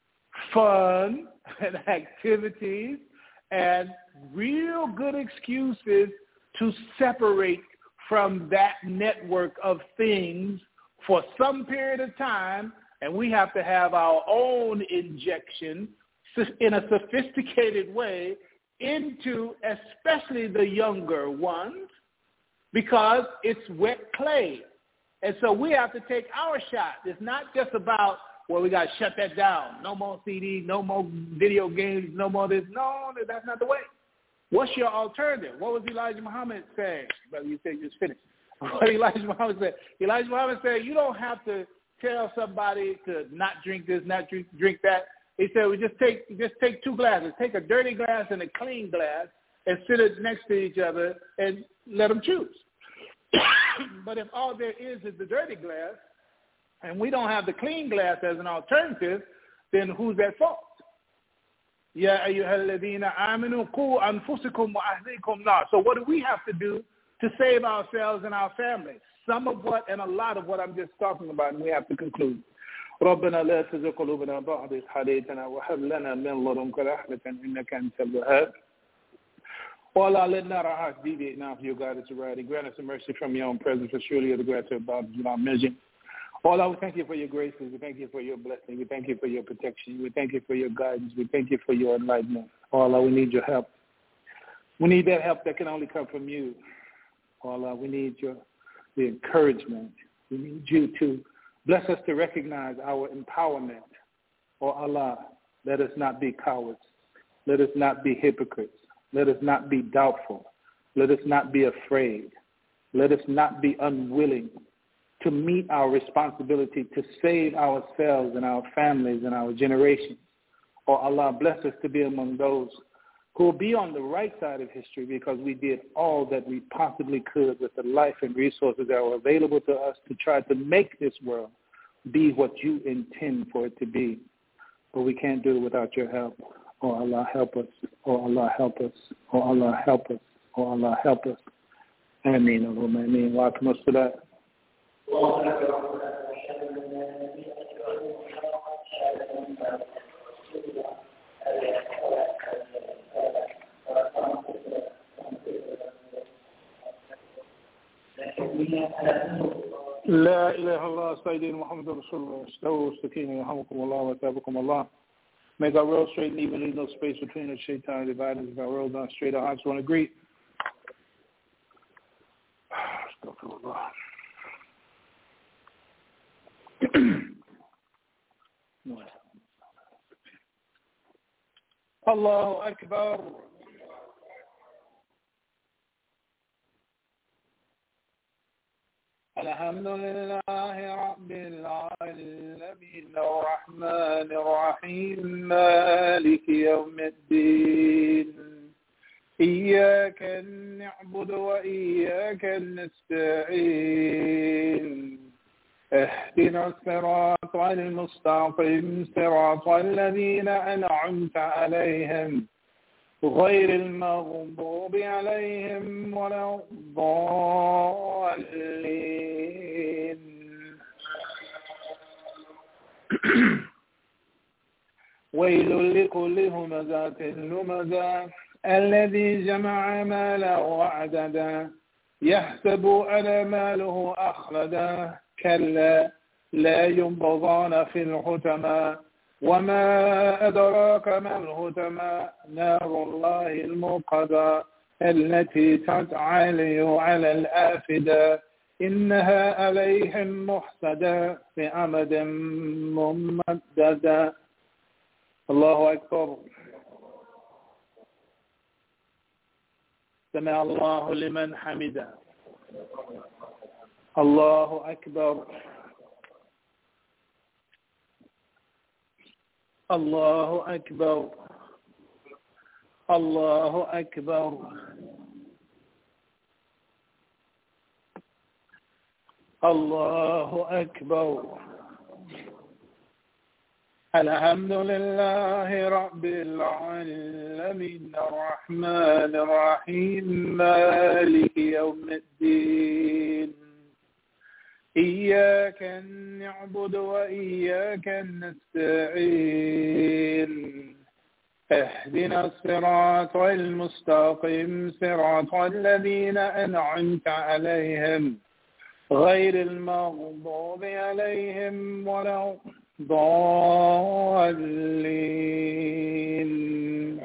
fun and activities and real good excuses to separate from that network of things for some period of time, and we have to have our own injection in a sophisticated way into especially the younger ones, because it's wet clay. And so we have to take our shot. It's not just about, well, we got to shut that down. No more C Ds, no more video games, no more this. No, that's not the way. What's your alternative? What was Elijah Muhammad saying? Brother, you said you just finished. What Elijah Muhammad said. Elijah Muhammad said, you don't have to tell somebody to not drink this, not drink, drink that. He said, we just take just take two glasses. Take a dirty glass and a clean glass and sit it next to each other and let them choose. But if all there is is the dirty glass and we don't have the clean glass as an alternative, then who's at fault? Ya ayyuhalladhina amanu qu anfusakum wa ahlikum nar. So what do we have to do to save ourselves and our families? Some of what and a lot of what I'm just talking about, and we have to conclude. ربنا لا تزغ قلوبنا بعد إذ هديتنا وهب لنا من لدنك رحمة إنك أنت الوهاب. O Allah, let not our hearts deviate now for your guidance and right. Grant us a mercy from your own presence, for surely you're the greater above without measure. O Allah, we thank you for your graces. We thank you for your blessing. We thank you for your protection. We thank you for your guidance. We thank you for your enlightenment. O Allah, we need your help. We need that help that can only come from you. O Allah, we need your the encouragement. We need you to bless us to recognize our empowerment. O Allah, let us not be cowards. Let us not be hypocrites. Let us not be doubtful. Let us not be afraid. Let us not be unwilling to meet our responsibility to save ourselves and our families and our generations. O Allah, bless us to be among those who will be on the right side of history because we did all that we possibly could with the life and resources that were available to us to try to make this world be what you intend for it to be. But we can't do it without your help. Oh Allah, help us. Oh Allah, help us. Oh Allah, help us. Oh Allah, help us. Ameen. Allahumma ameen. Wa alaykum as-salam. لا إله إلا الله سيدنا محمد رسول الله استووا استقيموا يرحمكم الله وتابكم الله. Make our road straight and even leave no space between us. Shaitan divided us. If our road not straight, our hearts want to agree. Allahu Akbar. الحمد لله رب العالمين الرحمن الرحيم مالك يوم الدين إياك نعبد وإياك نستعين اهدنا الصراط المستقيم صراط الذين أنعمت عليهم غير المغضوب عليهم ولا الضالين. ويل لكل همزة لمزة الذي جمع ماله وعددا يحسب أن ماله أخلدا كلا لا ينبضان في الحتمى وما أدراك ما الهتمى نار الله الموقدة التي تتعالي على الآفدة إنها عليهم محسدة في أمد ممددة. الله أكبر. سمع الله لمن حمده. الله أكبر. الله أكبر. الله أكبر. الله أكبر. الحمد لله رب العالمين الرحمن الرحيم مالك يوم الدين إياك نعبد وإياك نستعين اهدنا الصراط المستقيم صراط الذين أنعمت عليهم غير المغضوب عليهم ولا الضالين.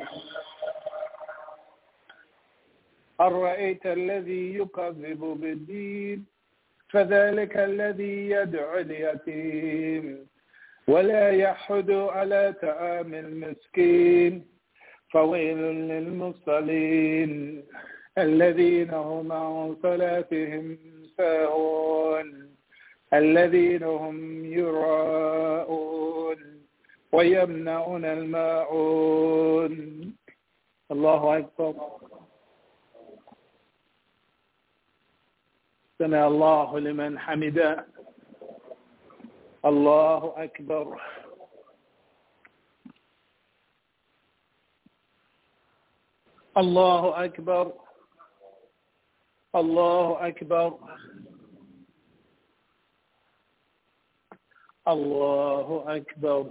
أرأيت الذي يكذب بالدين فذلك الذي يدعو اليتيم ولا يحض على طعام المسكين فويل للمصلين الذين هم عن صلاتهم ساهون الذين هم يراءون ويمنعون الماعون. الله أكبر. سمع الله لمن حمده. الله أكبر. الله أكبر. الله أكبر. الله أكبر.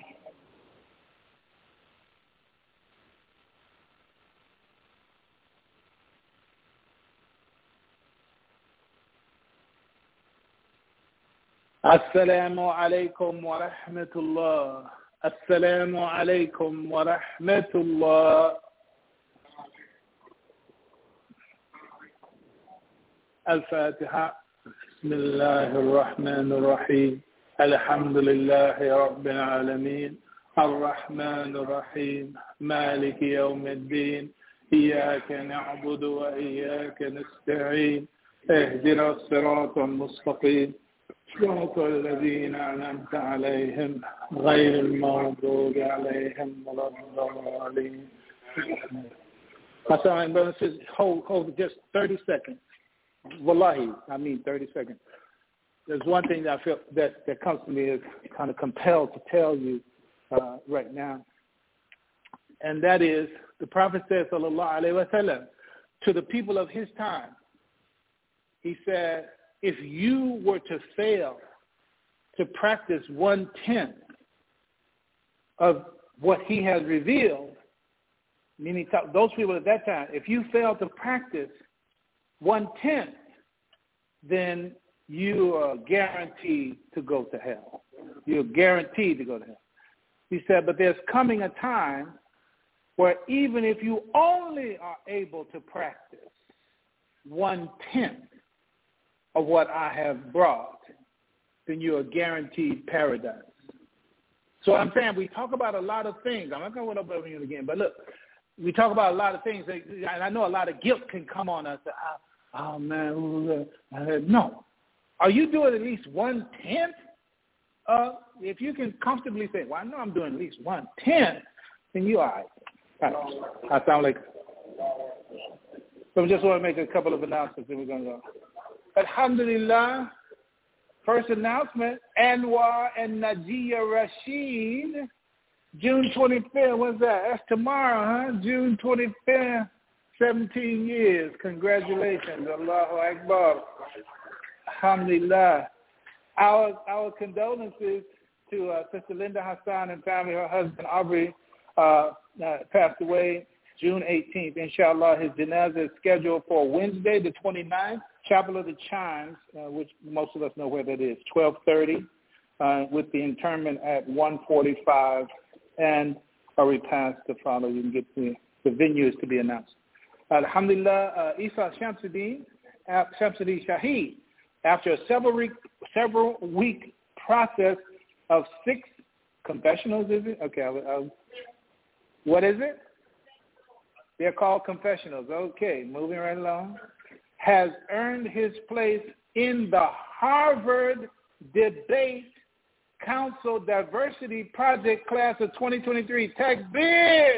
السلام عليكم ورحمة الله. السلام عليكم ورحمة الله. الفاتحة. بسم الله الرحمن الرحيم الحمد لله رب العالمين الرحمن الرحيم مالك يوم الدين إياك نعبد وإياك نستعين اهدنا الصراط المستقيم صراط الذين أنعمت عليهم غير المغضوب عليهم ولا الضالين. My son, brother, says, hold, hold just thirty seconds. Wallahi, I mean thirty seconds. There's one thing that I feel that, that comes to me is kind of compelled to tell you uh, right now, and that is the Prophet said, sallallahu alaihi wasallam, to the people of his time, he said, if you were to fail to practice one-tenth of what he has revealed, meaning those people at that time, if you fail to practice one-tenth, then you are guaranteed to go to hell. You're guaranteed to go to hell. He said, but there's coming a time where even if you only are able to practice one-tenth of what I have brought, then you are guaranteed paradise. So I'm saying we talk about a lot of things. I'm not going to go over it again, but look, we talk about a lot of things, and I know a lot of guilt can come on us. Oh, man, no. Are you doing at least one-tenth? Uh, if you can comfortably say, well, I know I'm doing at least one-tenth, then you're all right. I sound like... So I just want to make a couple of announcements, and we're going to go. Alhamdulillah, First announcement, Anwar and Najia Rashid, June twenty-fifth. What's that? That's tomorrow, huh? June twenty-fifth, seventeen years. Congratulations. Allahu Akbar. Alhamdulillah. Our, our condolences to uh, Sister Linda Hassan and family. Her husband, Aubrey, uh, uh, passed away June eighteenth. Inshallah, his janazah is scheduled for Wednesday, the twenty-ninth. Chapel of the Chimes, uh, which most of us know where that is, twelve thirty, uh, with the interment at one forty-five, and a repast to follow. You can get the, the venues to be announced. Alhamdulillah, uh, Isa Shamsuddin, uh, Shamsuddin Shaheed, after a several week, several week process of six confessionals, is it? Okay, I'll, I'll, what is it? They're called confessionals. Okay, moving right along. Has earned his place in the Harvard Debate Council Diversity Project Class of twenty twenty-three. Takbir!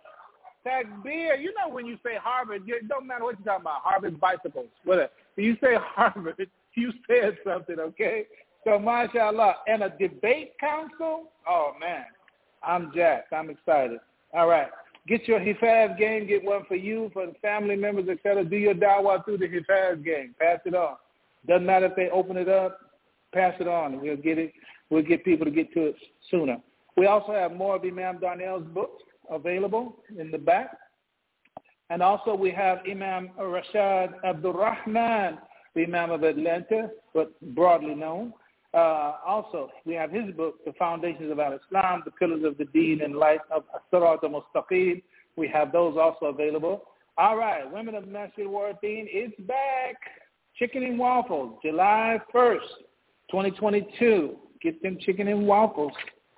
Takbir! You know when you say Harvard, it don't matter what you're talking about, Harvard bicycles, whatever. When you say Harvard, you said something, okay? So, mashallah. And a debate council? Oh, man. I'm jacked. I'm excited. All right. Get your Hifaz game. Get one for you, for the family members, et cetera. Do your dawah through the Hifaz game. Pass it on. Doesn't matter if they open it up. Pass it on, and we'll get it. We'll get people to get to it sooner. We also have more of Imam Darnell's books available in the back. And also we have Imam Rashad Abdul Rahman, the Imam of Atlanta, but broadly known. Uh, also, we have his book, The Foundations of Al-Islam, The Pillars of the Deen and Light of As-Sirat al-Mustaqim. We have those also available. All right, Women of Masjid Waradeen is back. Chicken and waffles, July first, twenty twenty-two. Get them chicken and waffles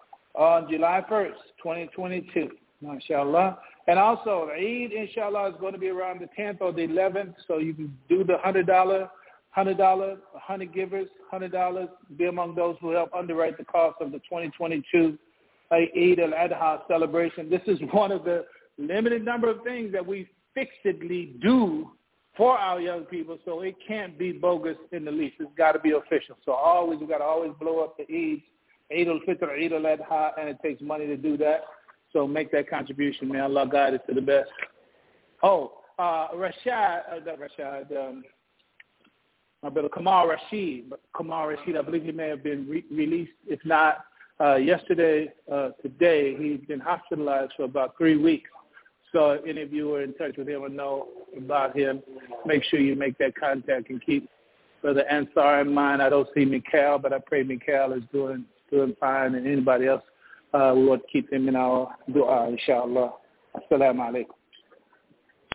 on July first, twenty twenty-two. MashaAllah. And also, Eid, inshallah, is going to be around the tenth or the eleventh, so you can do the one hundred dollars. one hundred dollars, one hundred givers, one hundred dollars, be among those who help underwrite the cost of the twenty twenty-two Eid al-Adha celebration. This is one of the limited number of things that we fixedly do for our young people, so it can't be bogus in the least. It's got to be official. So always, we've got to always blow up the Eid, Eid al-Fitr, Eid al-Adha, and it takes money to do that. So make that contribution, may Allah guide us to the best. Oh, uh, Rashad, uh, not Rashad, um, my brother Kamal Rashid. But Kamal Rashid, I believe he may have been re- released. If not, uh, yesterday, uh, today, he's been hospitalized for about three weeks. So if any of you are in touch with him or know about him, make sure you make that contact and keep Brother Ansar in mind. I don't see Mikhail, but I pray Mikhail is doing doing fine, and anybody else, uh, we want to keep him in our dua, inshallah. Assalamu alaikum.